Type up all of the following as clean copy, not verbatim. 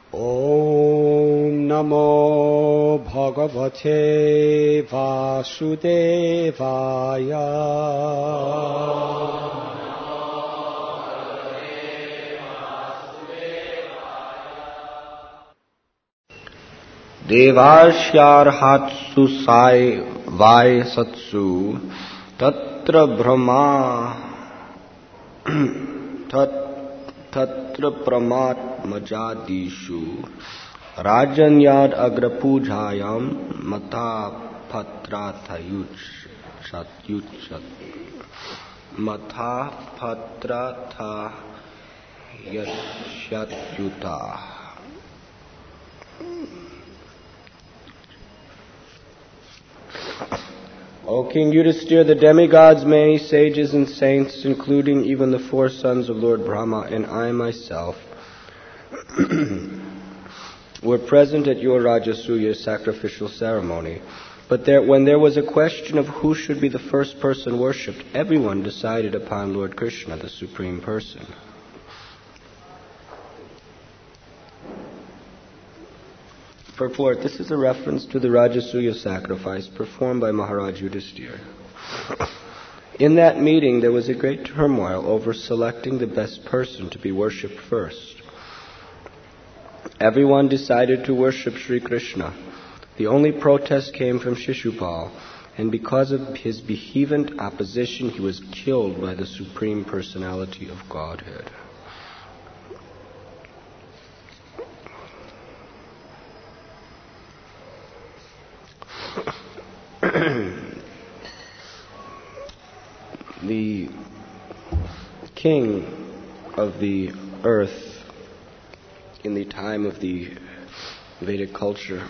Om Namo Bhagavate Vasudevaya. Devarsyarhatsu sai vai satsu tatra brahma tatra pramat majadishu rajanyad agrapujayam mata patrathayuchat mata patrathayasyatyuta. O King Yudhisthira, the demigods, many sages and saints, including even the 4 sons of Lord Brahma, and I myself, were present at your Rajasuya sacrificial ceremony. But when there was a question of who should be the first person worshipped, everyone decided upon Lord Krishna, the Supreme Person. Purport: this is a reference to the Rajasuya sacrifice performed by Maharaj Yudhisthira. In that meeting, there was a great turmoil over selecting the best person to be worshipped first. Everyone decided to worship Sri Krishna. The only protest came from Shishupal, and because of his vehement opposition, he was killed by the Supreme Personality of Godhead. The king of the earth in the time of the Vedic culture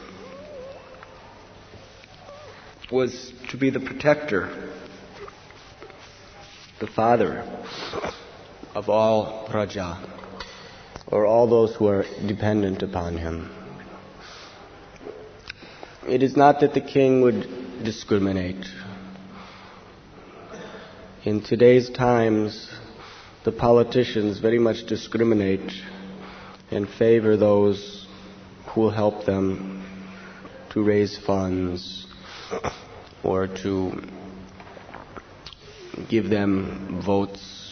was to be the protector, the father of all praja, or all those who are dependent upon him. It is not that the king would discriminate. In today's times, the politicians very much discriminate and favor those who will help them to raise funds or to give them votes.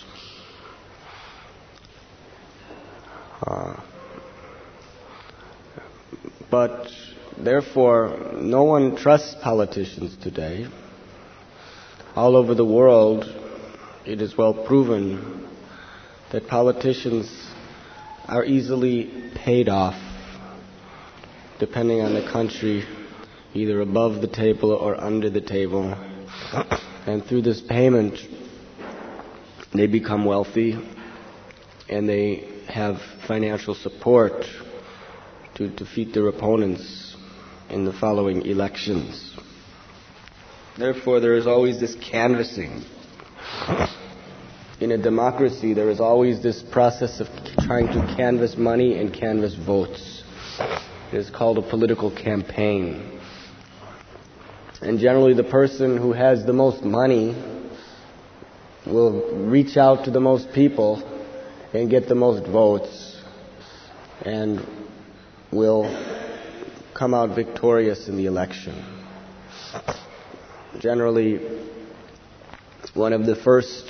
But therefore, no one trusts politicians today. All over the world, it is well proven that politicians are easily paid off, depending on the country, either above the table or under the table. And through this payment, they become wealthy and they have financial support to defeat their opponents in the following elections. Therefore, there is always this canvassing. In a democracy, there is always this process of trying to canvass money and canvass votes. It is called a political campaign. And generally, the person who has the most money will reach out to the most people and get the most votes and will come out victorious in the election. Generally, one of the first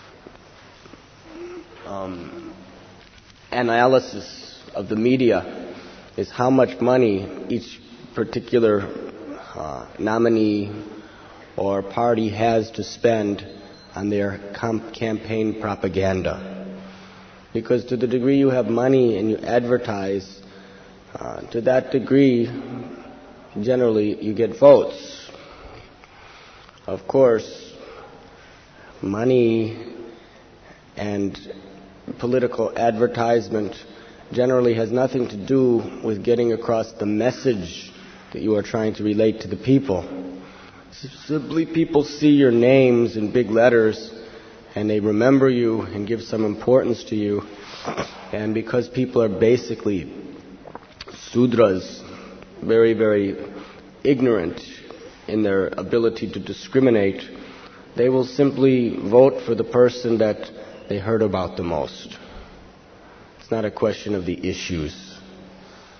analysis of the media is how much money each particular nominee or party has to spend on their campaign propaganda. Because to the degree you have money and you advertise, to that degree, generally you get votes. Of course, money and political advertisement generally has nothing to do with getting across the message that you are trying to relate to the people. Simply people see your names in big letters and they remember you and give some importance to you. And because people are basically Sudras, very, very ignorant in their ability to discriminate, they will simply vote for the person that they heard about the most. It's not a question of the issues.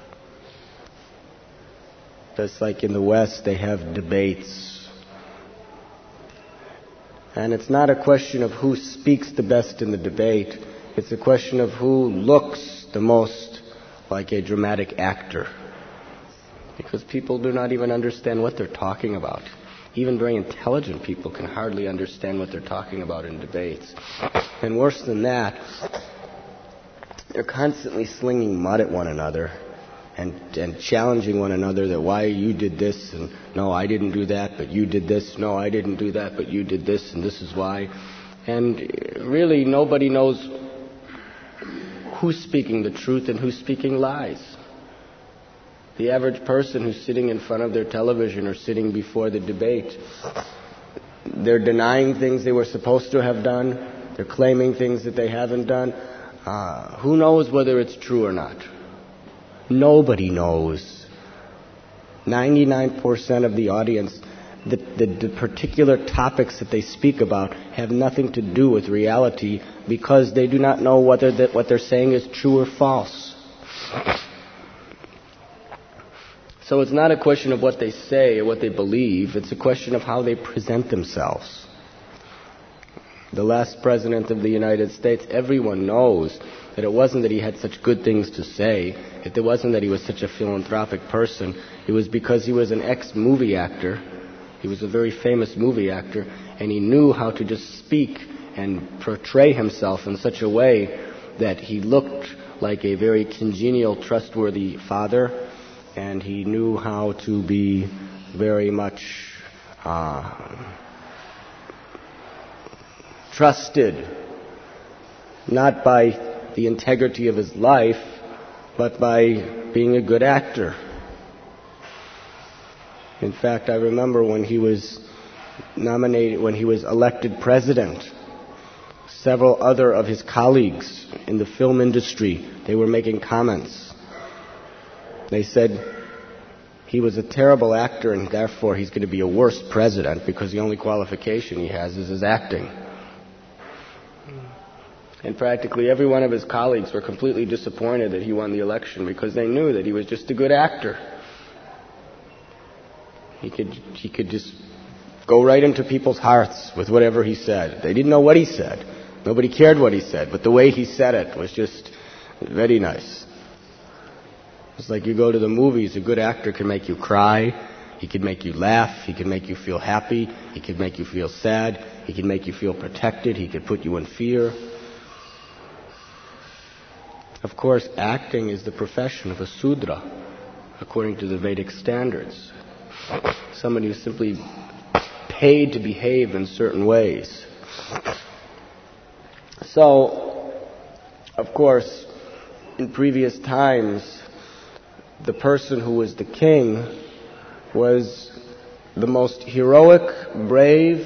Just like in the West, they have debates. And it's not a question of who speaks the best in the debate. It's a question of who looks the most like a dramatic actor. Because people do not even understand what they're talking about. Even very intelligent people can hardly understand what they're talking about in debates. And worse than that, they're constantly slinging mud at one another and challenging one another that why you did this, and no, I didn't do that, but you did this. No, I didn't do that, but you did this, and this is why. And really, nobody knows who's speaking the truth and who's speaking lies. The average person who's sitting in front of their television or sitting before the debate, they're denying things they were supposed to have done. They're claiming things that they haven't done. Who knows whether it's true or not? Nobody knows. 99% of the audience, the particular topics that they speak about have nothing to do with reality because they do not know whether what they're saying is true or false. So it's not a question of what they say or what they believe. It's a question of how they present themselves. The last president of the United States, everyone knows that it wasn't that he had such good things to say, it wasn't that he was such a philanthropic person. It was because he was an ex-movie actor. He was a very famous movie actor, and he knew how to just speak and portray himself in such a way that he looked like a very congenial, trustworthy father, and he knew how to be very much trusted, not by the integrity of his life, but by being a good actor. In fact, I remember when he was elected president, several other of his colleagues in the film industry, they were making comments. They said he was a terrible actor and therefore he's going to be a worse president because the only qualification he has is his acting. And practically every one of his colleagues were completely disappointed that he won the election because they knew that he was just a good actor. He could just go right into people's hearts with whatever he said. They didn't know what he said. Nobody cared what he said, but the way he said it was just very nice. It's like you go to the movies, a good actor can make you cry, he can make you laugh, he can make you feel happy, he can make you feel sad, he can make you feel protected, he can put you in fear. Of course, acting is the profession of a Sudra, according to the Vedic standards. Somebody who's simply paid to behave in certain ways. So, of course, in previous times, the person who was the king was the most heroic, brave,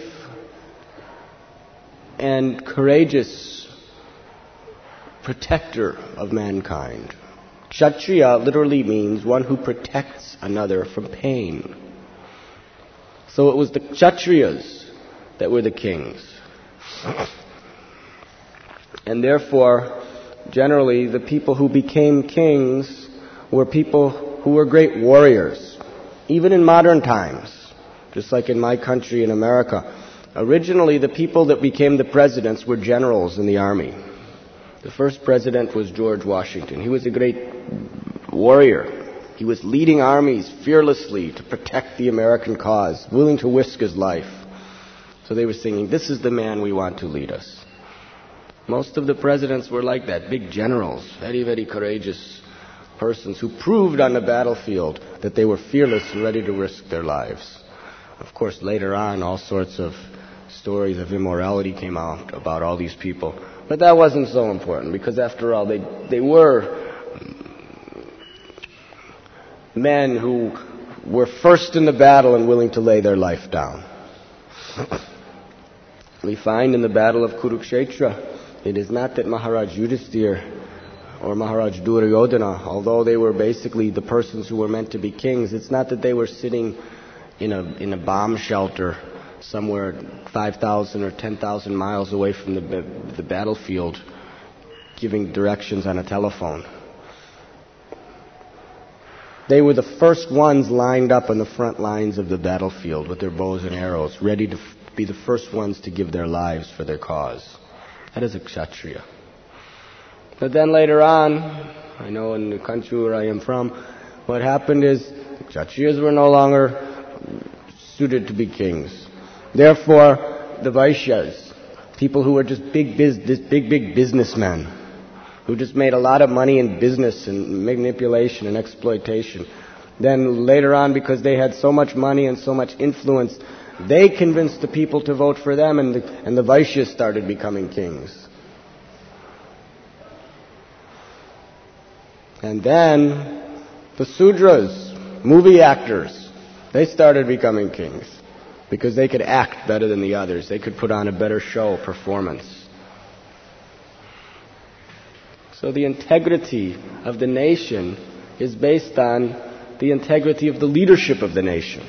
and courageous protector of mankind. Kshatriya literally means one who protects another from pain. So it was the Kshatriyas that were the kings. And therefore, generally, the people who became kings were people who were great warriors. Even in modern times, just like in my country in America, originally the people that became the presidents were generals in the army. The first president was George Washington. He was a great warrior. He was leading armies fearlessly to protect the American cause, willing to risk his life. So they were singing, "This is the man we want to lead us." Most of the presidents were like that, big generals, very, very courageous persons who proved on the battlefield that they were fearless and ready to risk their lives. Of course, later on, all sorts of stories of immorality came out about all these people. But that wasn't so important because, after all, they were men who were first in the battle and willing to lay their life down. We find in the battle of Kurukshetra, it is not that Maharaj Yudhisthira or Maharaj Duryodhana, although they were basically the persons who were meant to be kings, it's not that they were sitting in a bomb shelter somewhere 5,000 or 10,000 miles away from the battlefield giving directions on a telephone. They were the first ones lined up on the front lines of the battlefield with their bows and arrows, ready to be the first ones to give their lives for their cause. That is a Kshatriya. But then later on, I know in the country where I am from, what happened is the Kshatriyas were no longer suited to be kings. Therefore, the Vaishyas, people who were just big businessmen, who just made a lot of money in business and manipulation and exploitation. Then later on, because they had so much money and so much influence, they convinced the people to vote for them, and the Vaishyas started becoming kings. And then the Sudras, movie actors, they started becoming kings because they could act better than the others. They could put on a better show, performance. So the integrity of the nation is based on the integrity of the leadership of the nation.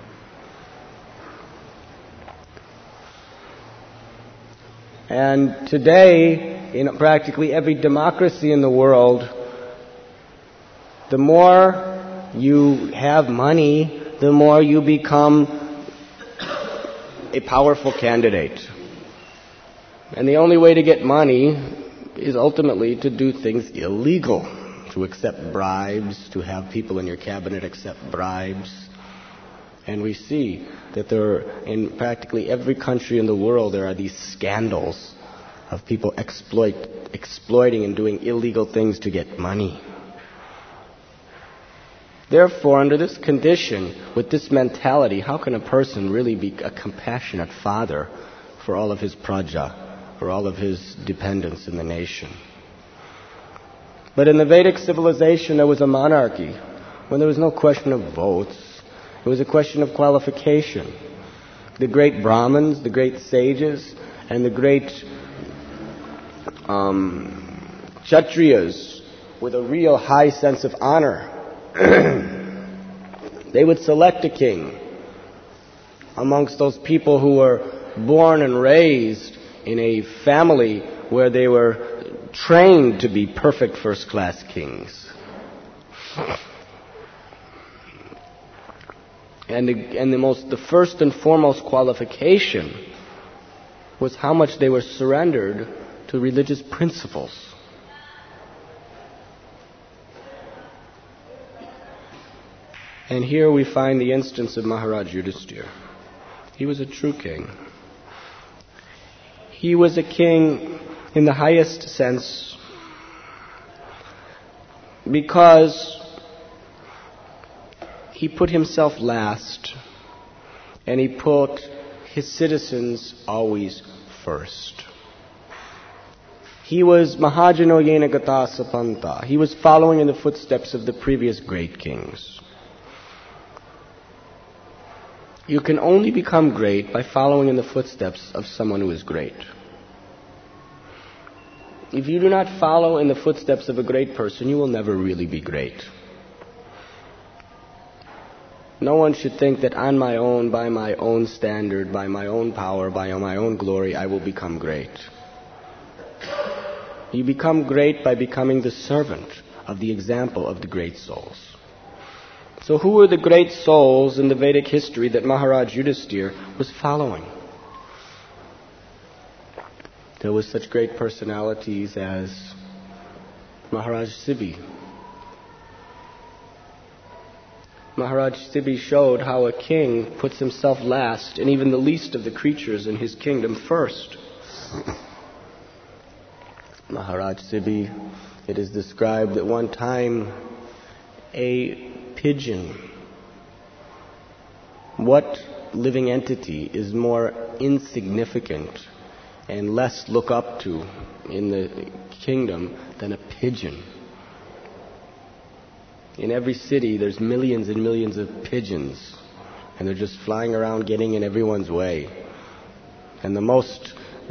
And today, in practically every democracy in the world, the more you have money, the more you become a powerful candidate. And the only way to get money is ultimately to do things illegal, to accept bribes, to have people in your cabinet accept bribes. And we see that in practically every country in the world, there are these scandals of people exploiting and doing illegal things to get money. Therefore, under this condition, with this mentality, how can a person really be a compassionate father for all of his praja, for all of his dependents in the nation? But in the Vedic civilization, there was a monarchy when there was no question of votes. It was a question of qualification. The great Brahmins, the great sages, and the great Kshatriyas with a real high sense of honor, they would select a king amongst those people who were born and raised in a family where they were trained to be perfect first-class kings. And the first and foremost qualification was how much they were surrendered to religious principles. And here we find the instance of Maharaj Yudhisthira. He was a true king. He was a king in the highest sense because he put himself last and he put his citizens always first. He was Mahajano Yena Gata Sapanta. He was following in the footsteps of the previous great kings. You can only become great by following in the footsteps of someone who is great. If you do not follow in the footsteps of a great person, you will never really be great. No one should think that on my own, by my own standard, by my own power, by my own glory, I will become great. You become great by becoming the servant of the example of the great souls. So who were the great souls in the Vedic history that Maharaj Yudhisthira was following? There were such great personalities as Maharaj Sibi. Maharaj Sibi showed how a king puts himself last and even the least of the creatures in his kingdom first. Maharaj Sibi, it is described that one time a pigeon, what living entity is more insignificant and less looked up to in the kingdom than a pigeon? In every city there's millions and millions of pigeons, and they're just flying around getting in everyone's way. And the most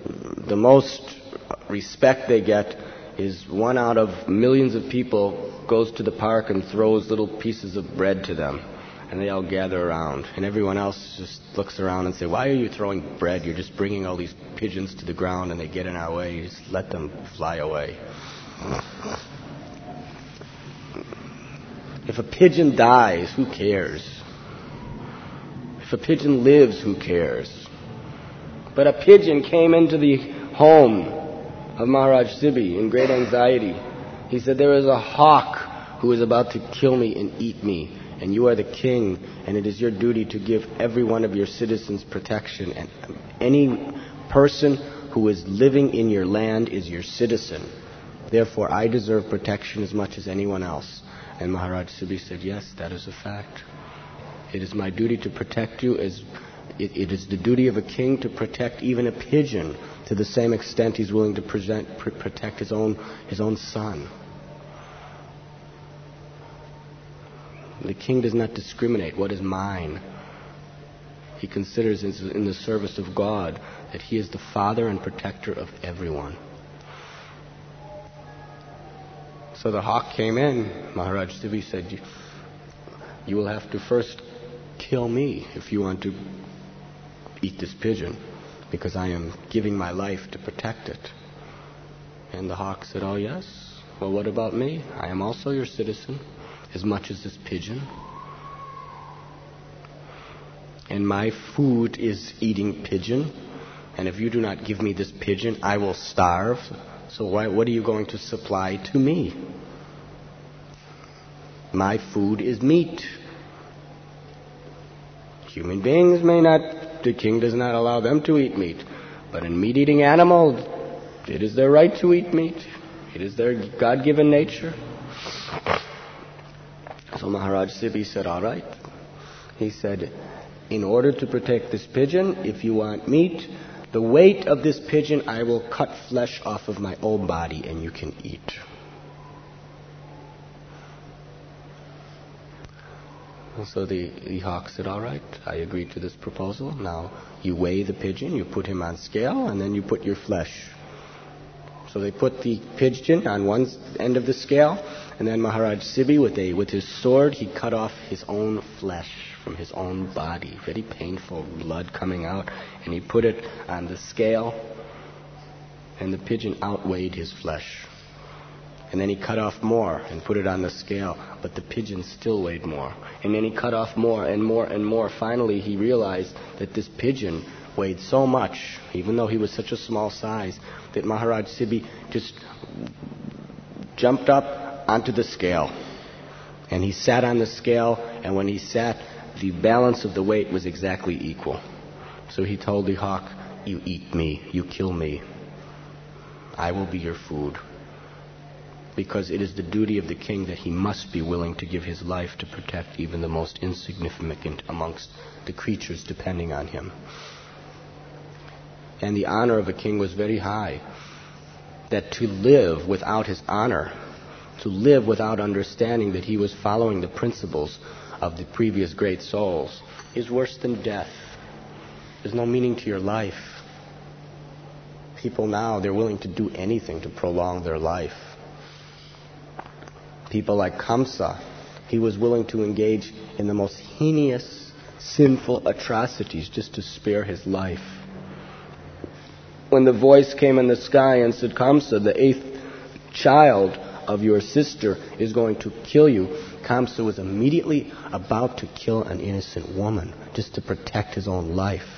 respect they get is one out of millions of people goes to the park and throws little pieces of bread to them, and they all gather around, and everyone else just looks around and say, "Why are you throwing bread? You're just bringing all these pigeons to the ground and they get in our way. You just let them fly away." If a pigeon dies, who cares? If a pigeon lives, who cares? But a pigeon came into the home of Maharaj Sibi in great anxiety. He said, there is a hawk who is about to kill me and eat me, and you are the king, and it is your duty to give every one of your citizens protection, and any person who is living in your land is your citizen. Therefore, I deserve protection as much as anyone else. And Maharaj Sibi said, yes, that is a fact. It is my duty to protect you as it is the duty of a king to protect even a pigeon to the same extent he's willing to protect his own son. The king does not discriminate what is mine. He considers in the service of God that he is the father and protector of everyone. So the hawk came in. Maharaj Sibi said, you will have to first kill me if you want to eat this pigeon, because I am giving my life to protect it. And the hawk said, oh yes, well what about me? I am also your citizen, as much as this pigeon. And my food is eating pigeon, and if you do not give me this pigeon, I will starve. So what are you going to supply to me? My food is meat. Human beings may not, the king does not allow them to eat meat. But in meat-eating animals, it is their right to eat meat. It is their God-given nature. So Maharaj Sibi said, all right. He said, in order to protect this pigeon, if you want meat, the weight of this pigeon, I will cut flesh off of my own body and you can eat. So the hawk said, all right, I agree to this proposal. Now you weigh the pigeon, you put him on scale, and then you put your flesh. So they put the pigeon on one end of the scale, and then Maharaj Sibi, with his sword, he cut off his own flesh from his own body. Very painful, blood coming out. And he put it on the scale, and the pigeon outweighed his flesh. And then he cut off more and put it on the scale, but the pigeon still weighed more. And then he cut off more and more and more. Finally, he realized that this pigeon weighed so much, even though he was such a small size, that Maharaj Sibi just jumped up onto the scale. And he sat on the scale, and when he sat, the balance of the weight was exactly equal. So he told the hawk, you eat me, you kill me. I will be your food. Because it is the duty of the king that he must be willing to give his life to protect even the most insignificant amongst the creatures depending on him. And the honor of a king was very high. That to live without his honor, to live without understanding that he was following the principles of the previous great souls, is worse than death. There's no meaning to your life. People now, they're willing to do anything to prolong their life. People like Kamsa, he was willing to engage in the most heinous, sinful atrocities just to spare his life. When the voice came in the sky and said, Kamsa, the 8th child of your sister is going to kill you, Kamsa was immediately about to kill an innocent woman just to protect his own life.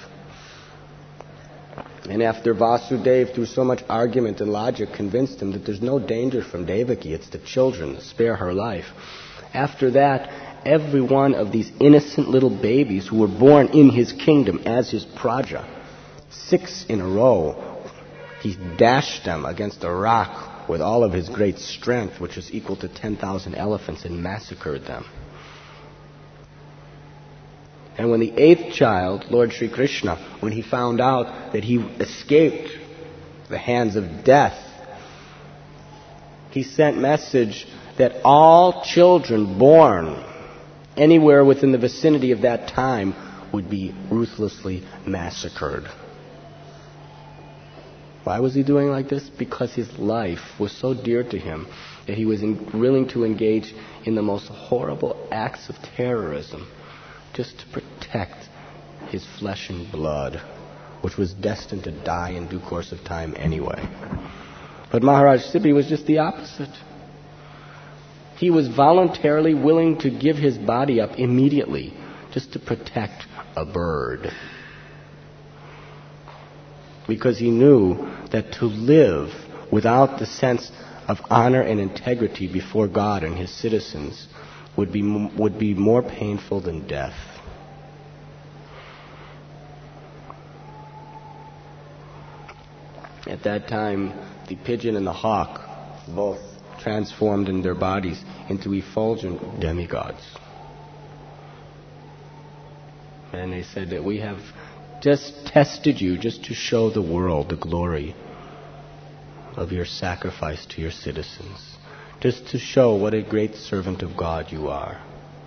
And after Vasudeva, through so much argument and logic, convinced him that there's no danger from Devaki, it's the children, spare her life. After that, every one of these innocent little babies who were born in his kingdom as his praja, 6 in a row, he dashed them against a rock with all of his great strength, which was equal to 10,000 elephants, and massacred them. And when the 8th child, Lord Sri Krishna, when he found out that he escaped the hands of death, he sent message that all children born anywhere within the vicinity of that time would be ruthlessly massacred. Why was he doing like this? Because his life was so dear to him that he was willing to engage in the most horrible acts of terrorism just to protect his flesh and blood, which was destined to die in due course of time anyway. But Maharaj Sibi was just the opposite. He was voluntarily willing to give his body up immediately just to protect a bird. Because he knew that to live without the sense of honor and integrity before God and his citizens would be more painful than death. At that time, the pigeon and the hawk both transformed in their bodies into effulgent demigods. And they said that we have just tested you just to show the world the glory of your sacrifice to your citizens, just to show what a great servant of God you are.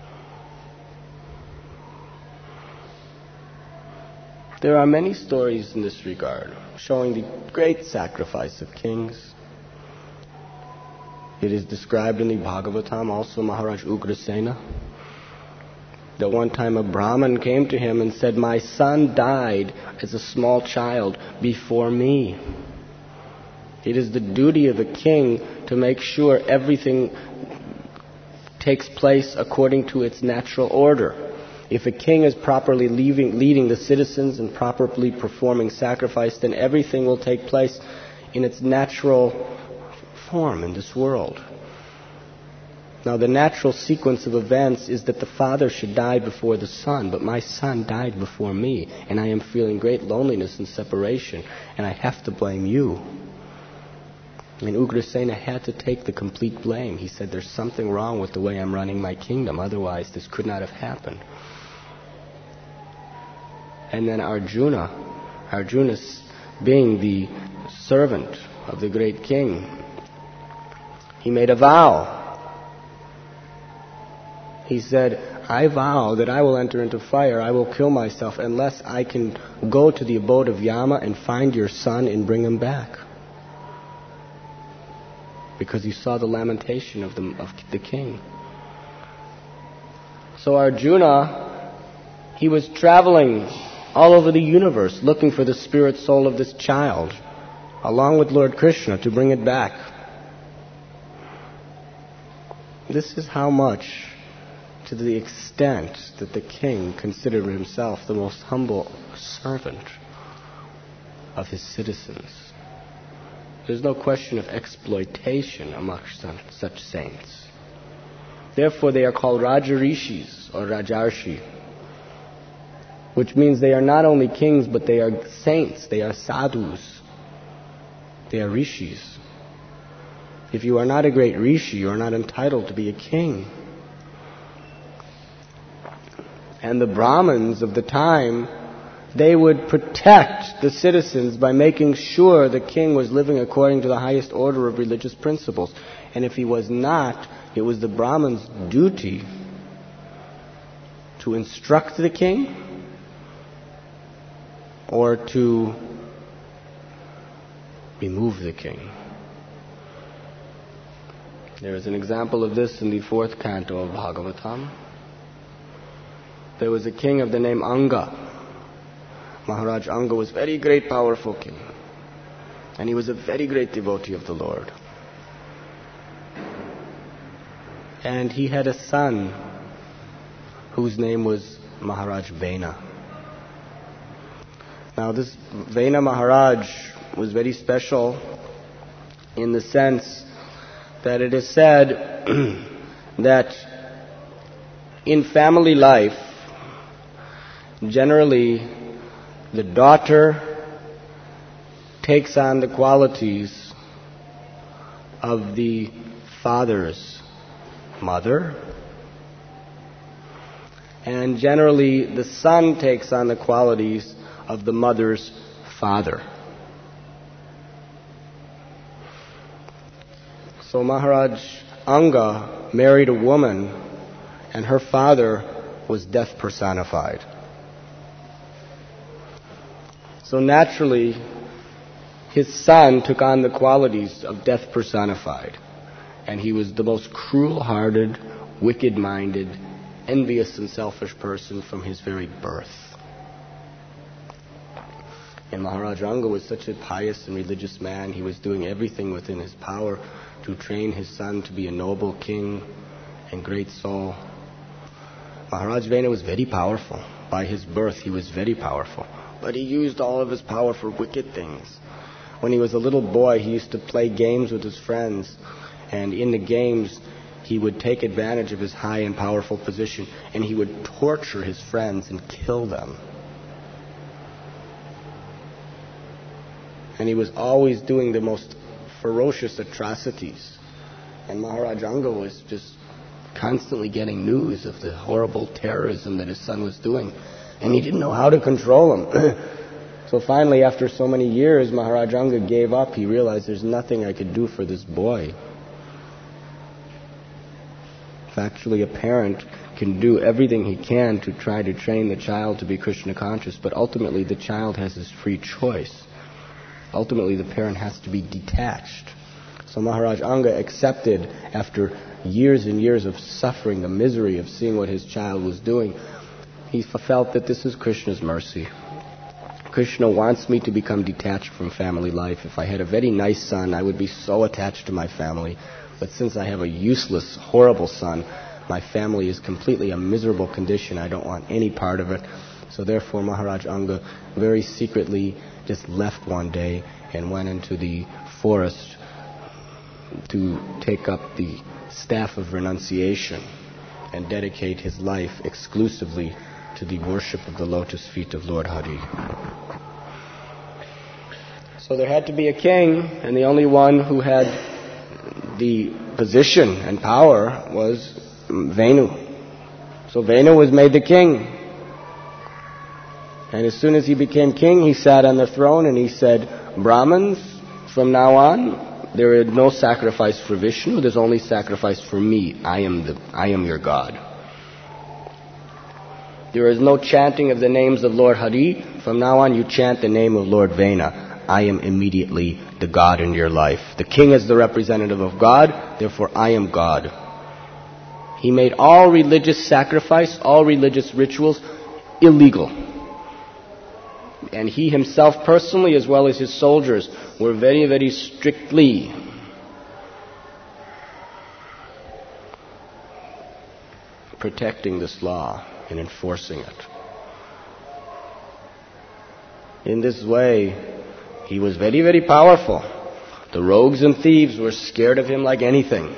There are many stories in this regard, showing the great sacrifice of kings. It is described in the Bhagavatam, also Maharaj Ugrasena, that one time a Brahmin came to him and said, "My son died as a small child before me." It is the duty of a king to make sure everything takes place according to its natural order. If a king is properly leading the citizens and properly performing sacrifice, then everything will take place in its natural form in this world. Now, the natural sequence of events is that the father should die before the son, but my son died before me, and I am feeling great loneliness and separation, and I have to blame you. And Ugrasena had to take the complete blame. He said, "There's something wrong with the way I'm running my kingdom, otherwise this could not have happened." And then Arjuna being the servant of the great king, he made a vow. He said, "I vow that I will enter into fire, I will kill myself unless I can go to the abode of Yama and find your son and bring him back." Because he saw the lamentation of the king. So Arjuna, he was traveling all over the universe looking for the spirit soul of this child, along with Lord Krishna, to bring it back. This is how much, to the extent that the king considered himself the most humble servant of his citizens. There's no question of exploitation amongst such saints. Therefore they are called Rajarishis or Rajarshi, which means they are not only kings, but they are saints, they are sadhus, they are rishis. If you are not a great rishi, you are not entitled to be a king. And the Brahmins of the time, they would protect the citizens by making sure the king was living according to the highest order of religious principles. And if he was not, it was the Brahmin's duty to instruct the king or to remove the king. There is an example of this in the 4th canto of Bhagavatam. There was a king of the name Anga. Maharaj Anga was a very great, powerful king. And he was a very great devotee of the Lord. And he had a son whose name was Maharaj Vena. Now this Vena Maharaj was very special in the sense that it is said that in family life, generally the daughter takes on the qualities of the father's mother, and generally the son takes on the qualities of the mother's father. So Maharaj Anga married a woman, and her father was death personified. So naturally, his son took on the qualities of death personified. And he was the most cruel-hearted, wicked-minded, envious and selfish person from his very birth. And Maharaj Anga was such a pious and religious man. He was doing everything within his power to train his son to be a noble king and great soul. Maharaj Vena was very powerful. By his birth, he was very powerful. But he used all of his power for wicked things. When he was a little boy, he used to play games with his friends. And in the games, he would take advantage of his high and powerful position, and he would torture his friends and kill them. And he was always doing the most ferocious atrocities. And Maharaj Anga was just constantly getting news of the horrible terrorism that his son was doing. And he didn't know how to control him. So finally, after so many years, Maharaj Anga gave up. He realized there's nothing I could do for this boy. Actually, a parent can do everything he can to try to train the child to be Krishna conscious, but ultimately the child has his free choice. Ultimately, the parent has to be detached. So Maharaj Anga accepted, after years and years of suffering, the misery of seeing what his child was doing, he felt that this is Krishna's mercy. Krishna wants me to become detached from family life. If I had a very nice son, I would be so attached to my family. But since I have a useless, horrible son, my family is completely a miserable condition. I don't want any part of it. So therefore, Maharaj Anga very secretly just left one day and went into the forest to take up the staff of renunciation and dedicate his life exclusively to the worship of the lotus feet of Lord Hari. So there had to be a king, and the only one who had the position and power was Venu. So Venu was made the king. And as soon as he became king, he sat on the throne and he said, Brahmins, from now on, there is no sacrifice for Vishnu, there's only sacrifice for me. I am your God. There is no chanting of the names of Lord Hari. From now on, you chant the name of Lord Vena. I am immediately the God in your life. The king is the representative of God, therefore I am God. He made all religious sacrifice, all religious rituals illegal. And he himself personally, as well as his soldiers, were very, very strictly protecting this law and enforcing it. In this way, he was very, very powerful. The rogues and thieves were scared of him like anything.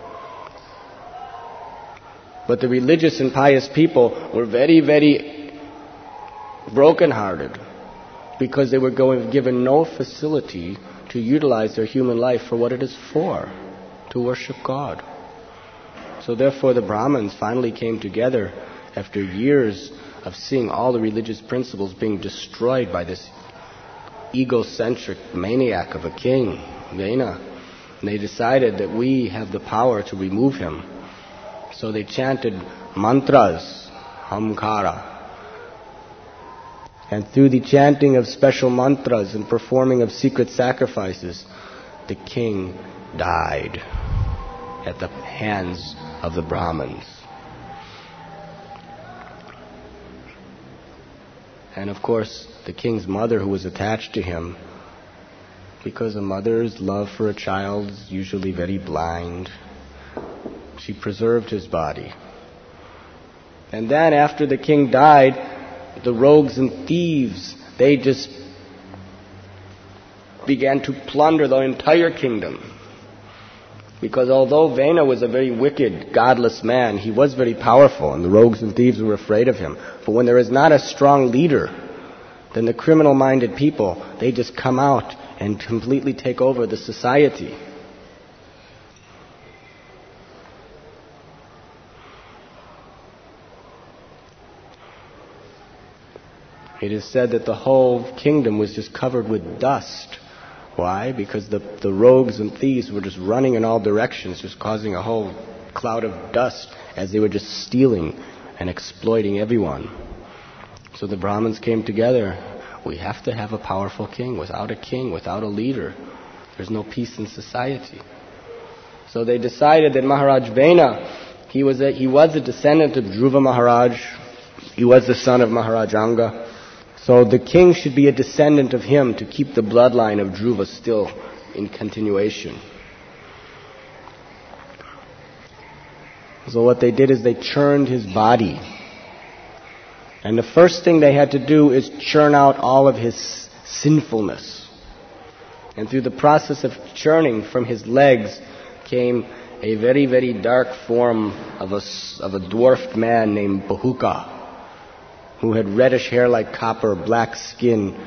But the religious and pious people were very, very broken-hearted because they were given no facility to utilize their human life for what it is for, to worship God. So therefore the Brahmins finally came together after years of seeing all the religious principles being destroyed by this egocentric maniac of a king, Vena. And they decided that we have the power to remove him. So they chanted mantras, hamkara. And through the chanting of special mantras and performing of secret sacrifices, the king died at the hands of the Brahmins. And of course, the king's mother, who was attached to him, because a mother's love for a child is usually very blind, she preserved his body. And then after the king died, the rogues and thieves, they just began to plunder the entire kingdom. Because although Vena was a very wicked, godless man, he was very powerful, and the rogues and thieves were afraid of him. But when there is not a strong leader, then the criminal-minded people, they just come out and completely take over the society. It is said that the whole kingdom was just covered with dust. Why? Because the rogues and thieves were just running in all directions, just causing a whole cloud of dust as they were just stealing and exploiting everyone. So the Brahmins came together. We have to have a powerful king. Without a king, without a leader, there's no peace in society. So they decided that Maharaj Vena, he was a descendant of Dhruva Maharaj. He was the son of Maharaj Anga. So the king should be a descendant of him to keep the bloodline of Dhruva still in continuation. So what they did is they churned his body. And the first thing they had to do is churn out all of his sinfulness. And through the process of churning, from his legs came a very, very dark form of a dwarfed man named Bahuka, who had reddish hair like copper, black skin,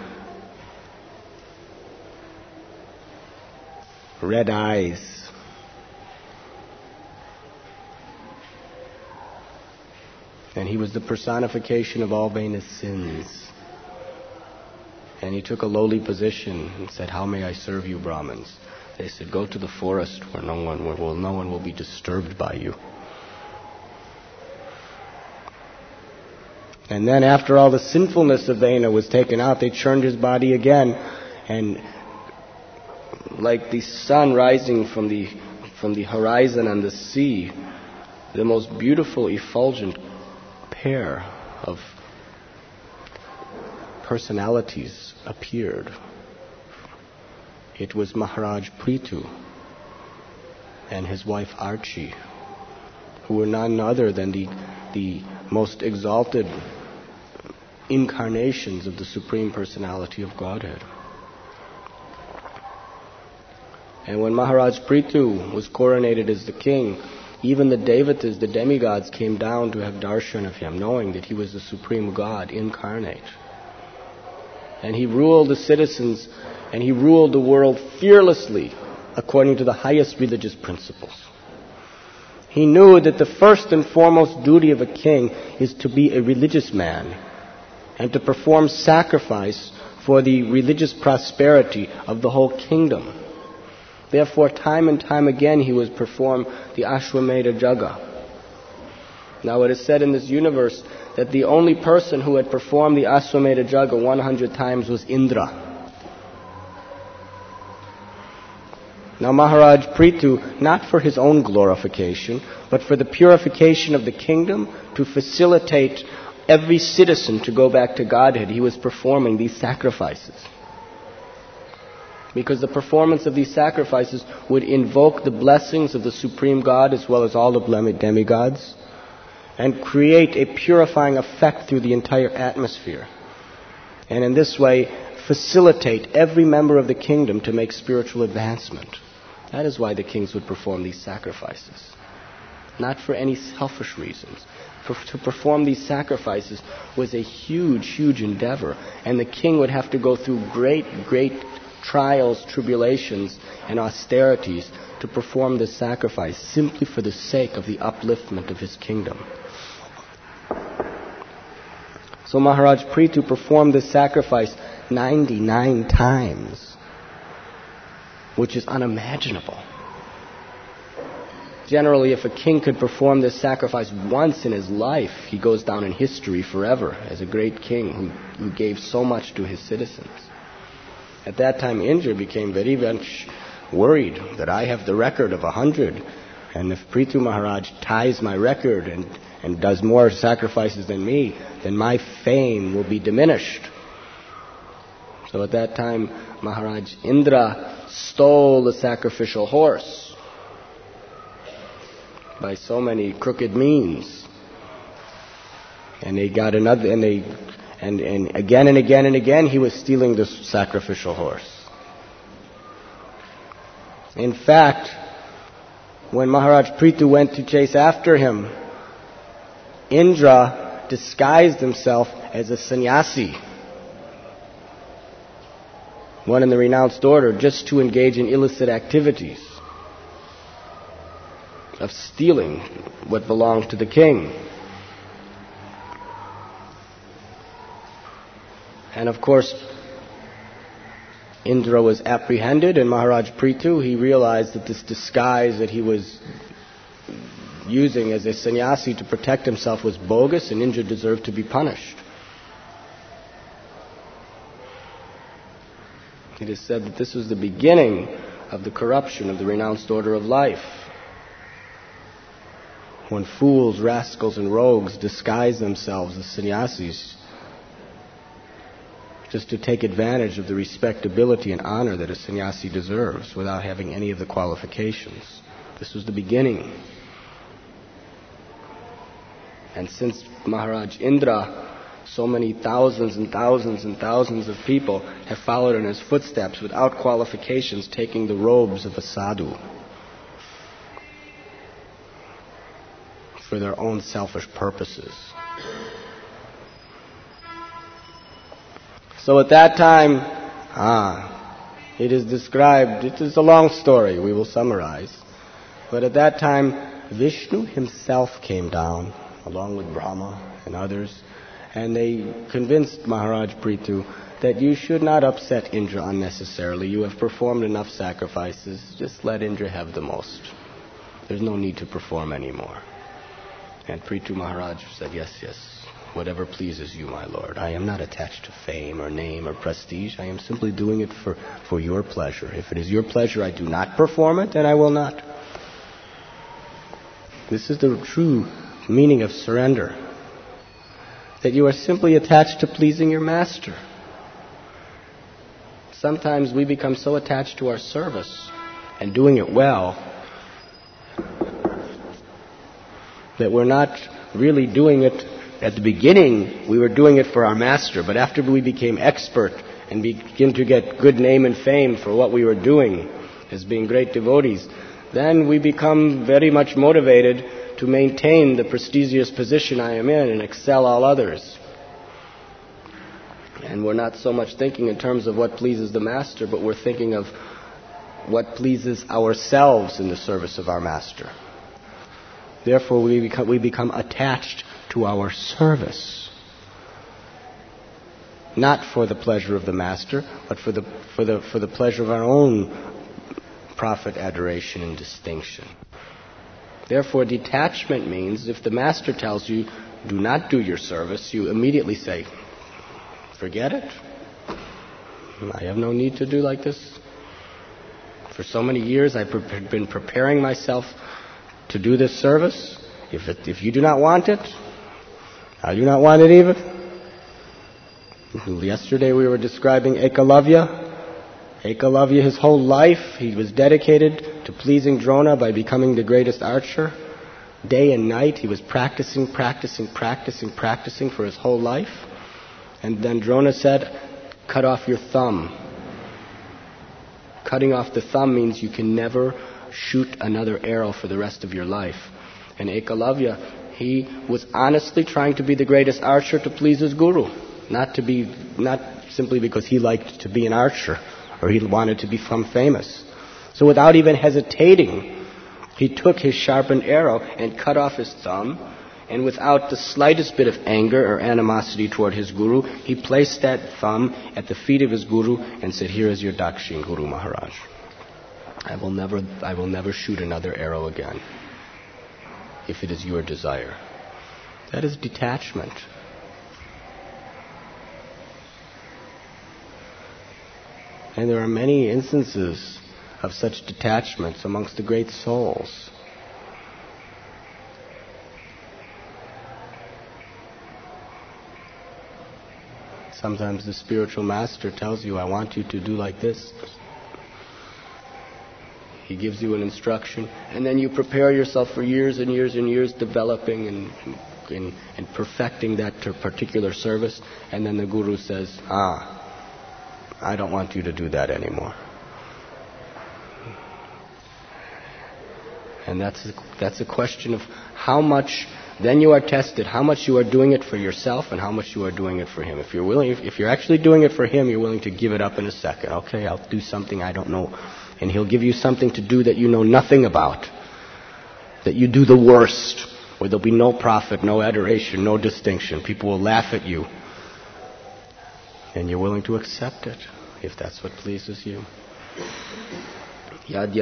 red eyes. And he was the personification of all Vena's sins. And he took a lowly position and said, "How may I serve you, Brahmins?" They said, "Go to the forest where no one will be disturbed by you." And then after all the sinfulness of Vena was taken out, they churned his body again. And like the sun rising from the horizon and the sea, the most beautiful, effulgent pair of personalities appeared. It was Maharaj Prithu and his wife Archie, who were none other than the most exalted incarnations of the Supreme Personality of Godhead. And when Maharaj Prithu was coronated as the king, even the devatas, the demigods, came down to have darshan of him, knowing that he was the Supreme God incarnate. And he ruled the citizens, and he ruled the world fearlessly according to the highest religious principles. He knew that the first and foremost duty of a king is to be a religious man and to perform sacrifice for the religious prosperity of the whole kingdom. Therefore, time and time again, he would perform the Ashwamedha Jaga. Now, it is said in this universe that the only person who had performed the Ashwamedha Jaga 100 times was Indra. Now, Maharaj Prithu, not for his own glorification, but for the purification of the kingdom, to facilitate every citizen to go back to Godhead, he was performing these sacrifices. Because the performance of these sacrifices would invoke the blessings of the Supreme God as well as all the demigods, and create a purifying effect through the entire atmosphere. And in this way, facilitate every member of the kingdom to make spiritual advancement. That is why the kings would perform these sacrifices. Not for any selfish reasons. To perform these sacrifices was a huge, huge endeavor. And the king would have to go through great, great trials, tribulations, and austerities to perform this sacrifice simply for the sake of the upliftment of his kingdom. So Maharaj Prithu performed this sacrifice 99 times, which is unimaginable. Generally, if a king could perform this sacrifice once in his life, he goes down in history forever as a great king who gave so much to his citizens. At that time, Indra became very much worried that I have the record of 100, and if Prithu Maharaj ties my record and does more sacrifices than me, then my fame will be diminished. So at that time, Maharaj Indra stole the sacrificial horse by so many crooked means. And they got another, and again and again and again he was stealing this sacrificial horse. In fact, when Maharaj Prithu went to chase after him, Indra disguised himself as a sannyasi, one in the renounced order, just to engage in illicit activities of stealing what belonged to the king. And of course, Indra was apprehended, and Maharaj Prithu, he realized that this disguise that he was using as a sannyasi to protect himself was bogus, and Indra deserved to be punished. It is said that this was the beginning of the corruption of the renounced order of life. When fools, rascals, and rogues disguise themselves as sannyasis just to take advantage of the respectability and honor that a sannyasi deserves without having any of the qualifications. This was the beginning. And since Maharaj Indra, so many thousands and thousands and thousands of people have followed in his footsteps without qualifications, taking the robes of a sadhu for their own selfish purposes. So at that time, it is described, it is a long story, we will summarize. But at that time, Vishnu himself came down, along with Brahma and others, and they convinced Maharaj Prithu that you should not upset Indra unnecessarily. You have performed enough sacrifices. Just let Indra have the most. There's no need to perform any more. And Prithu Maharaj said, yes, whatever pleases you, my lord. I am not attached to fame or name or prestige. I am simply doing it for your pleasure. If it is your pleasure I do not perform it, then I will not. This is the true meaning of surrender. That you are simply attached to pleasing your master. Sometimes we become so attached to our service and doing it well that we're not really doing it. At the beginning, we were doing it for our master, but after we became expert and begin to get good name and fame for what we were doing as being great devotees, then we become very much motivated to maintain the prestigious position I am in and excel all others. And we're not so much thinking in terms of what pleases the master, but we're thinking of what pleases ourselves in the service of our master. Therefore, we become attached to our service, not for the pleasure of the master, but for the pleasure of our own profit, adoration, and distinction. Therefore, detachment means if the master tells you, do not do your service, you immediately say, forget it. I have no need to do like this. For so many years I've been preparing myself to do this service. If you do not want it, I do not want it either. Yesterday we were describing Ekalavya. Ekalavya, his whole life, he was dedicated to pleasing Drona by becoming the greatest archer. Day and night he was practicing for his whole life. And then Drona said, cut off your thumb. Cutting off the thumb means you can never shoot another arrow for the rest of your life. And Ekalavya, he was honestly trying to be the greatest archer to please his guru. Not simply because he liked to be an archer or he wanted to become famous. So without even hesitating, he took his sharpened arrow and cut off his thumb, and without the slightest bit of anger or animosity toward his guru, he placed that thumb at the feet of his guru and said, here is your dakshin, Guru Maharaj. I will never shoot another arrow again, if it is your desire. That is detachment. And there are many instances of such detachments amongst the great souls. Sometimes the spiritual master tells you, I want you to do like this. He gives you an instruction, and then you prepare yourself for years and years and years developing and perfecting that particular service, and then the guru says, I don't want you to do that anymore. And that's a question of how much, then you are tested, how much you are doing it for yourself and how much you are doing it for him. If you're actually doing it for him, you're willing to give it up in a second. Okay, I'll do something I don't know. And he'll give you something to do that you know nothing about. That you do the worst, where there'll be no profit, no adoration, no distinction. People will laugh at you. And you're willing to accept it, if that's what pleases you. And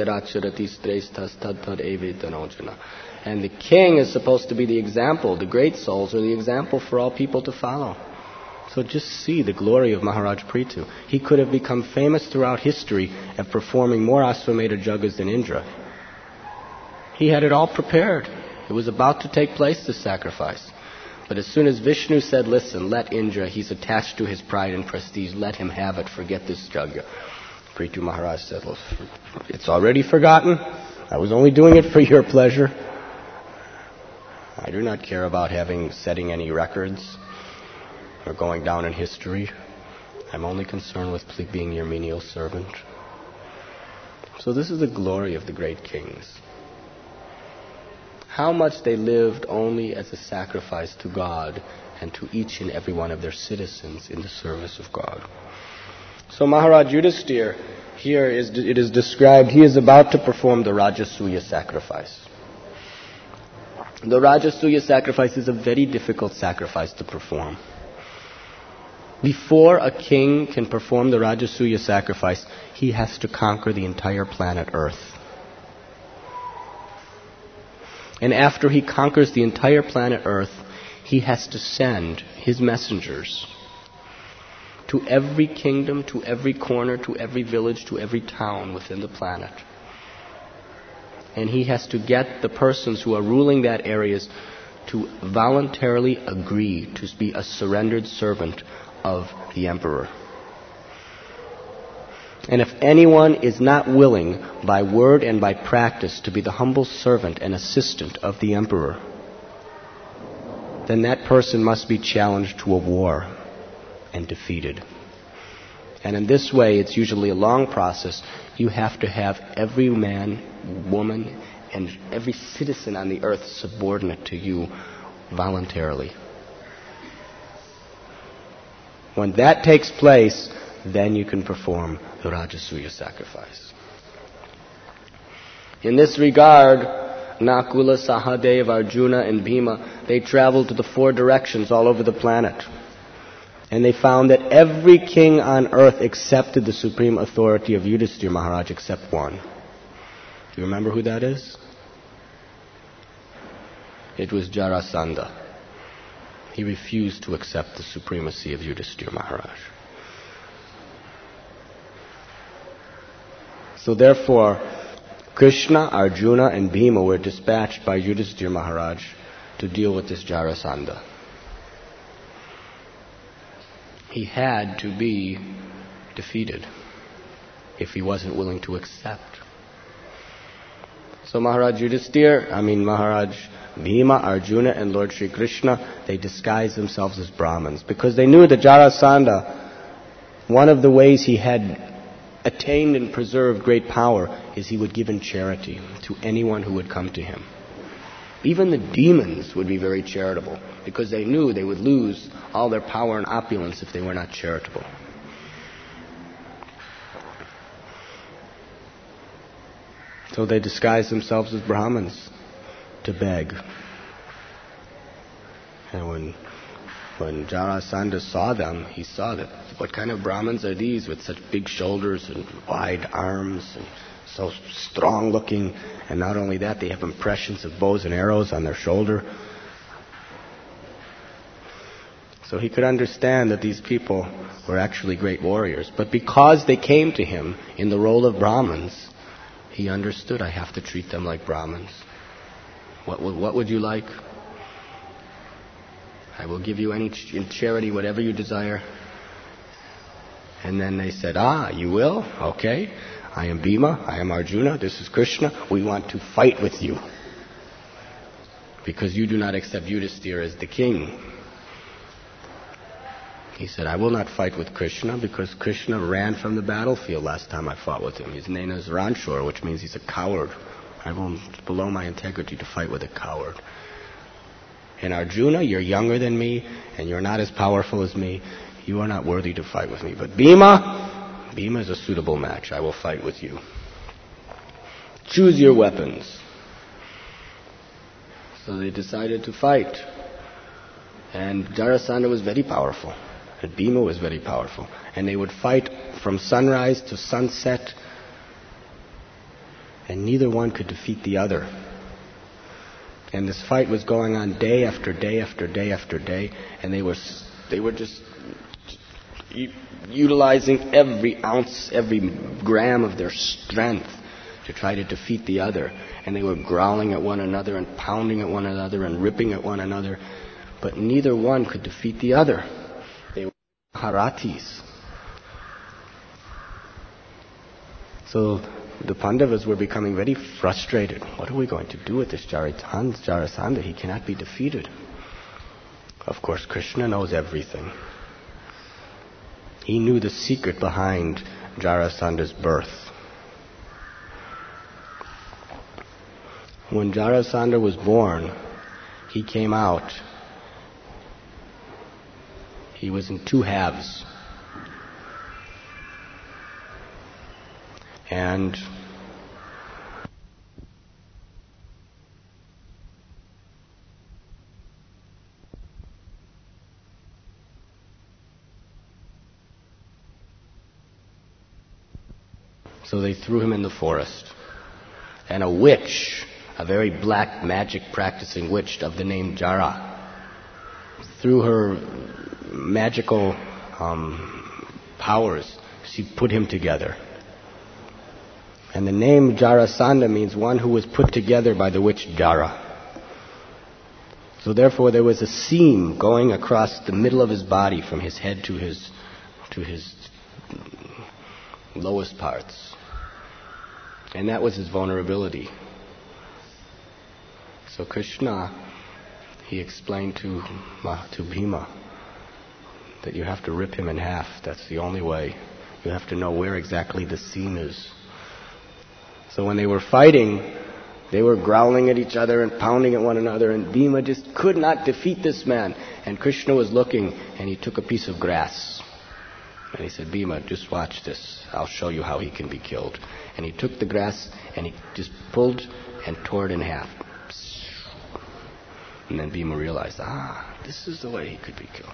the king is supposed to be the example. The great souls are the example for all people to follow. So just see the glory of Maharaj Prithu. He could have become famous throughout history at performing more Ashvamedha Jagas than Indra. He had it all prepared. It was about to take place, this sacrifice. But as soon as Vishnu said, listen, let Indra, he's attached to his pride and prestige, let him have it, forget this yajna. Prithu Maharaj said, well, it's already forgotten. I was only doing it for your pleasure. I do not care about setting any records or going down in history. I'm only concerned with being your menial servant. So this is the glory of the great kings. How much they lived only as a sacrifice to God and to each and every one of their citizens in the service of God. So Maharaj Yudhisthira, here it is described, he is about to perform the Rajasuya sacrifice. The Rajasuya sacrifice is a very difficult sacrifice to perform. Before a king can perform the Rajasuya sacrifice, he has to conquer the entire planet Earth. And after he conquers the entire planet Earth, he has to send his messengers to every kingdom, to every corner, to every village, to every town within the planet. And he has to get the persons who are ruling that areas to voluntarily agree to be a surrendered servant of the emperor. And if anyone is not willing by word and by practice to be the humble servant and assistant of the emperor, then that person must be challenged to a war and defeated. And in this way, it's usually a long process. You have to have every man, woman, and every citizen on the earth subordinate to you voluntarily. When that takes place, then you can perform the Rajasuya sacrifice. In this regard, Nakula, Sahadeva, Arjuna, and Bhima, they traveled to the 4 directions all over the planet. And they found that every king on earth accepted the supreme authority of Yudhisthira Maharaj except one. Do you remember who that is? It was Jarasandha. He refused to accept the supremacy of Yudhisthira Maharaj. So therefore, Krishna, Arjuna, and Bhima were dispatched by Yudhisthira Maharaj to deal with this Jarasandha. He had to be defeated if he wasn't willing to accept. So Maharaj Bhima, Arjuna, and Lord Sri Krishna, they disguised themselves as Brahmins because they knew that Jarasandha, one of the ways he had attained and preserved great power is he would give in charity to anyone who would come to him. Even the demons would be very charitable because they knew they would lose all their power and opulence if they were not charitable. So they disguised themselves as Brahmins to beg. And when Jarasandha saw them, he saw that what kind of Brahmins are these with such big shoulders and wide arms and so strong looking, and not only that, they have impressions of bows and arrows on their shoulder. So he could understand that these people were actually great warriors. But because they came to him in the role of Brahmins, he understood, I have to treat them like Brahmins. What would you like? I will give you in charity whatever you desire. And then they said, you will? Okay. I am Bhima, I am Arjuna, this is Krishna. We want to fight with you because you do not accept Yudhisthira as the king. He said, I will not fight with Krishna because Krishna ran from the battlefield last time I fought with him. His name is Ranchor, which means he's a coward. It's below my integrity to fight with a coward. And Arjuna, you're younger than me and you're not as powerful as me. You are not worthy to fight with me. But Bhima is a suitable match. I will fight with you. Choose your weapons. So they decided to fight. And Jarasandha was very powerful. And Bhima was very powerful. And they would fight from sunrise to sunset. And neither one could defeat the other. And this fight was going on day after day after day after day. And they were just utilizing every ounce, every gram of their strength to try to defeat the other. And they were growling at one another and pounding at one another and ripping at one another. but neither one could defeat the other. They were Maharathis. So the Pandavas were becoming very frustrated. What are we going to do with this Jarasandha? He cannot be defeated. Of course, Krishna knows everything. He knew the secret behind Jarasandha's birth. When Jarasandha was born, he came out. He was in two halves. And so they threw him in the forest. And a witch, a very black magic practicing witch of the name Jara, through her magical powers, she put him together. And the name Jarasandha means one who was put together by the witch Jara. So therefore there was a seam going across the middle of his body from his head to his lowest parts. And that was his vulnerability. So Krishna, he explained to Bhima that you have to rip him in half. That's the only way. You have to know where exactly the seam is. So when they were fighting, they were growling at each other and pounding at one another, and Bhima just could not defeat this man. And Krishna was looking, and he took a piece of grass. And he said, Bhima, just watch this. I'll show you how he can be killed. And he took the grass, and he just pulled and tore it in half. And then Bhima realized, this is the way he could be killed.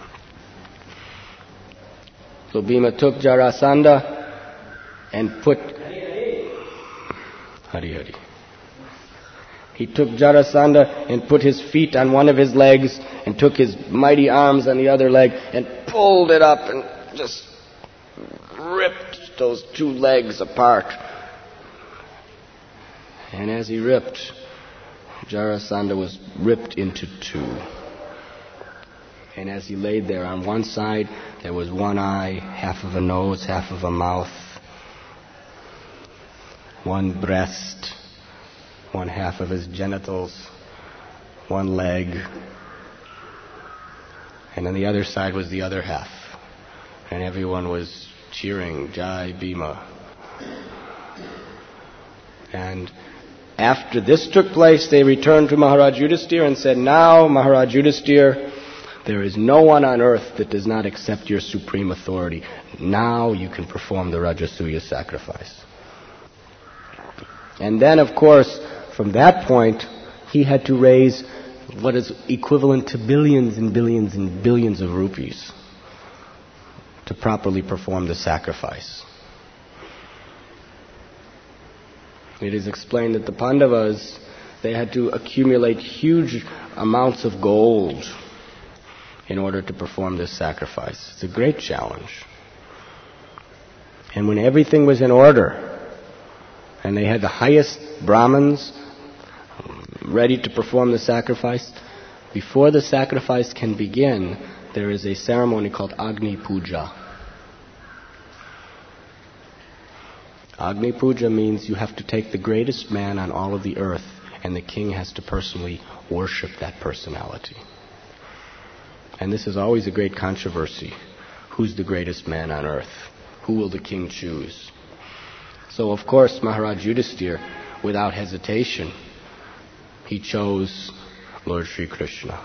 So Bhima took Jarasandha and put... Hari Hari. He took Jarasandha and put his feet on one of his legs and took his mighty arms on the other leg and pulled it up and just ripped those two legs apart. And as he ripped, Jarasandha was ripped into two. And as he laid there, on one side there was one eye, half of a nose, half of a mouth, one breast, one half of his genitals, one leg, and on the other side was the other half. And everyone was cheering, Jai Bhima. And after this took place, they returned to Maharaj Yudhisthira and said, now, Maharaj Yudhisthira, there is no one on earth that does not accept your supreme authority. Now you can perform the Rajasuya sacrifice. And then, of course, from that point, he had to raise what is equivalent to billions and billions and billions of rupees to properly perform the sacrifice. It is explained that the Pandavas, they had to accumulate huge amounts of gold in order to perform this sacrifice. It's a great challenge. And when everything was in order, and they had the highest Brahmins ready to perform the sacrifice, before the sacrifice can begin, there is a ceremony called Agni Puja. Agni Puja means you have to take the greatest man on all of the earth, and the king has to personally worship that personality. And this is always a great controversy. Who's the greatest man on earth? Who will the king choose? So, of course, Maharaj Yudhisthira, without hesitation, he chose Lord Sri Krishna.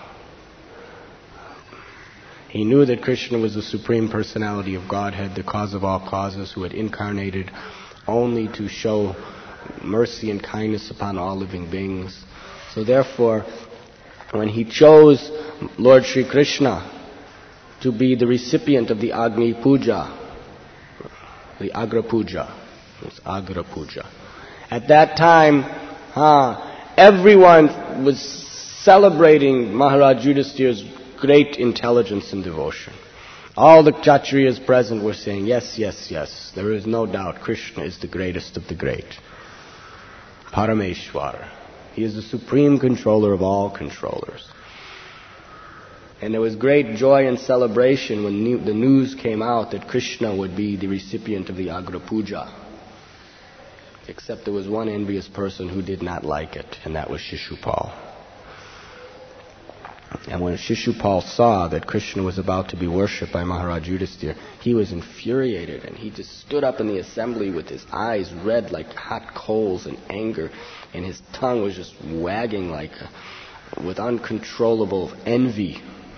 He knew that Krishna was the Supreme Personality of Godhead, the cause of all causes, who had incarnated only to show mercy and kindness upon all living beings. So therefore, when he chose Lord Sri Krishna to be the recipient of the Agni Puja, the Agra Puja, it's Agra Puja. At that time, everyone was celebrating Maharaj Yudhisthira's great intelligence and devotion. All the Kshatriyas present were saying, yes, yes, yes, there is no doubt Krishna is the greatest of the great. Parameshwar. He is the supreme controller of all controllers. And there was great joy and celebration when the news came out that Krishna would be the recipient of the Agra Puja. Except there was one envious person who did not like it, and that was Shishupal. And when Shishupal saw that Krishna was about to be worshipped by Maharaj Yudhisthira, he was infuriated, and he just stood up in the assembly with his eyes red like hot coals in anger, and his tongue was just wagging with uncontrollable envy.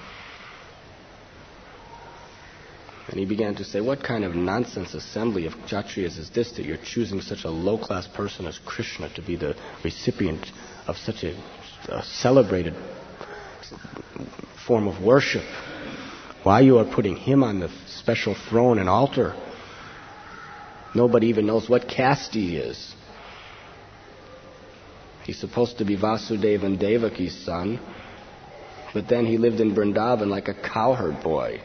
And he began to say, what kind of nonsense assembly of Kshatriyas is this, that you're choosing such a low-class person as Krishna to be the recipient of such a celebrated form of worship? Why you are putting him on the special throne and altar? Nobody even knows what caste he is. He's supposed to be Vasudeva and Devaki's son, but then he lived in Vrindavan like a cowherd boy,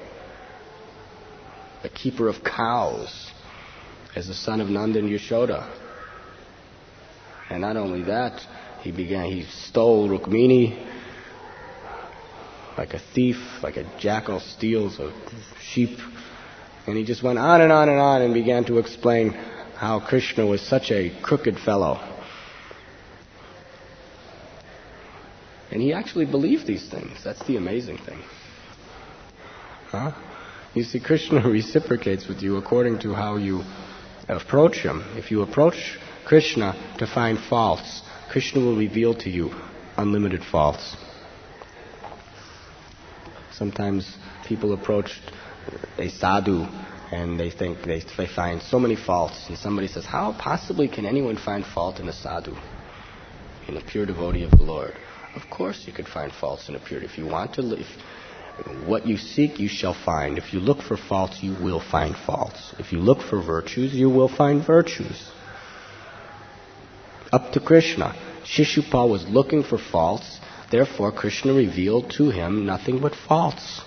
a keeper of cows, as the son of Nanda and Yashoda. And not only that, he stole Rukmini like a thief, like a jackal steals a sheep. And he just went on and on and on and began to explain how Krishna was such a crooked fellow. And he actually believed these things. That's the amazing thing. You see, Krishna reciprocates with you according to how you approach him. If you approach Krishna to find faults, Krishna will reveal to you unlimited faults. Sometimes people approach a sadhu and they think they find so many faults, and somebody says, how possibly can anyone find fault in a sadhu, in a pure devotee of the Lord? Of course you could find faults in a pure. If you want to live, what you seek you shall find. If you look for faults, you will find faults. If you look for virtues, you will find virtues. Up to Krishna. Shishupal was looking for faults, therefore Krishna revealed to him nothing but faults.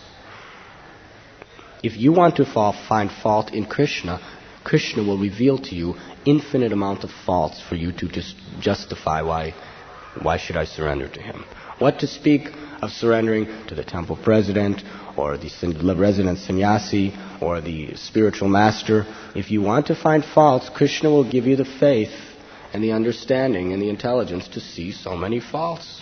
If you want to find fault in Krishna, Krishna will reveal to you infinite amount of faults for you to just justify why should I surrender to him. What to speak of surrendering to the temple president or the resident sannyasi or the spiritual master? If you want to find faults, Krishna will give you the faith and the understanding and the intelligence to see so many faults.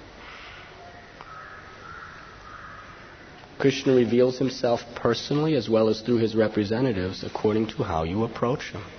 Krishna reveals himself personally as well as through his representatives according to how you approach him.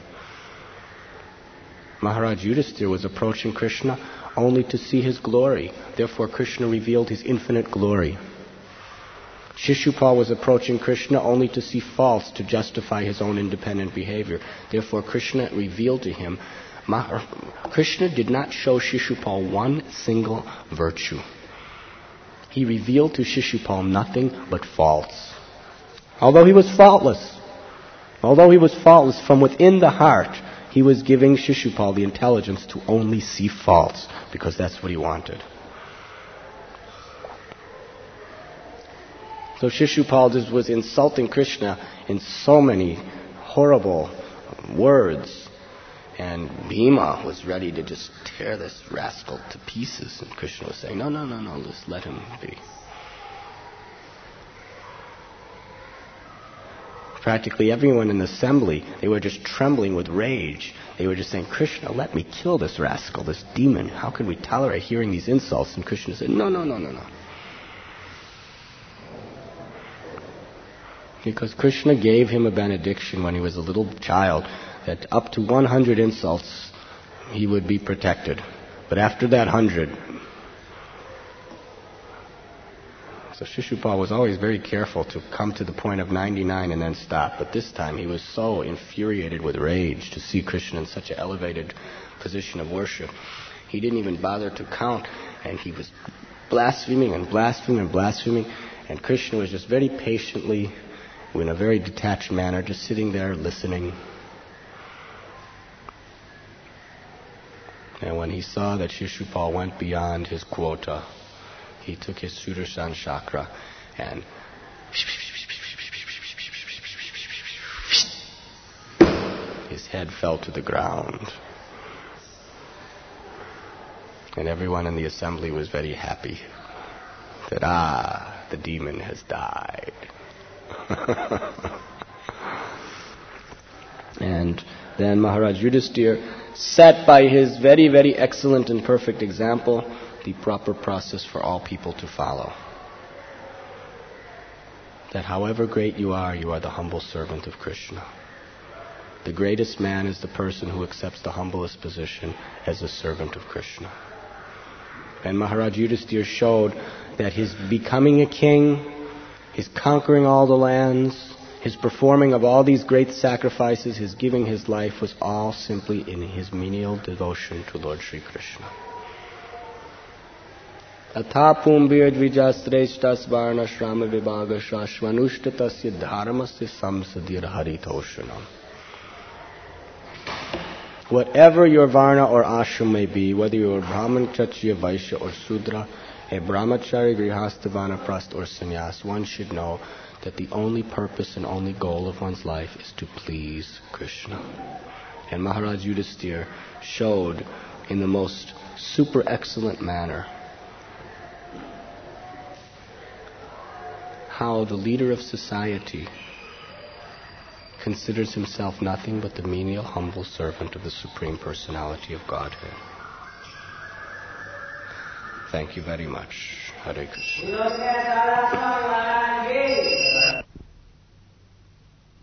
Maharaj Yudhisthira was approaching Krishna only to see his glory. Therefore Krishna revealed his infinite glory. Shishupal was approaching Krishna only to see faults to justify his own independent behavior. Therefore Krishna revealed to him. Krishna did not show Shishupal one single virtue. He revealed to Shishupal nothing but faults. Although he was faultless from within the heart, he was giving Shishupal the intelligence to only see faults, because that's what he wanted. So Shishupal just was insulting Krishna in so many horrible words, and Bhima was ready to just tear this rascal to pieces, and Krishna was saying, no, just let him be. Practically everyone in the assembly, they were just trembling with rage. They were just saying, Krishna, let me kill this rascal, this demon. How can we tolerate hearing these insults? And Krishna said, no. Because Krishna gave him a benediction when he was a little child that up to 100 insults he would be protected. But after that 100... So Shishupal was always very careful to come to the point of 99 and then stop. But this time he was so infuriated with rage to see Krishna in such an elevated position of worship. He didn't even bother to count, and he was blaspheming. And Krishna was just very patiently, in a very detached manner, just sitting there listening. And when he saw that Shishupal went beyond his quota, he took his Sudarshan chakra and his head fell to the ground. And everyone in the assembly was very happy that, the demon has died. And then Maharaj Yudhisthira set by his very, very excellent and perfect example the proper process for all people to follow. That however great you are the humble servant of Krishna. The greatest man is the person who accepts the humblest position as a servant of Krishna. And Maharaj Yudhisthira showed that his becoming a king, his conquering all the lands, his performing of all these great sacrifices, his giving his life was all simply in his menial devotion to Lord Sri Krishna. Atha pumbir dvijasreshtas varna shrama vibhaga shashvanushtatasya dharmasya samsadir haritoshanam. Whatever your varna or ashram may be, whether you are Brahman, Kshatriya, Vaishya or Sudra, a brahmachari, grihastha, vanaprastha or sannyas, one should know that the only purpose and only goal of one's life is to please Krishna. And Maharaj Yudhisthira showed in the most super excellent manner how the leader of society considers himself nothing but the menial, humble servant of the Supreme Personality of Godhead. Thank you very much. Hare Krishna.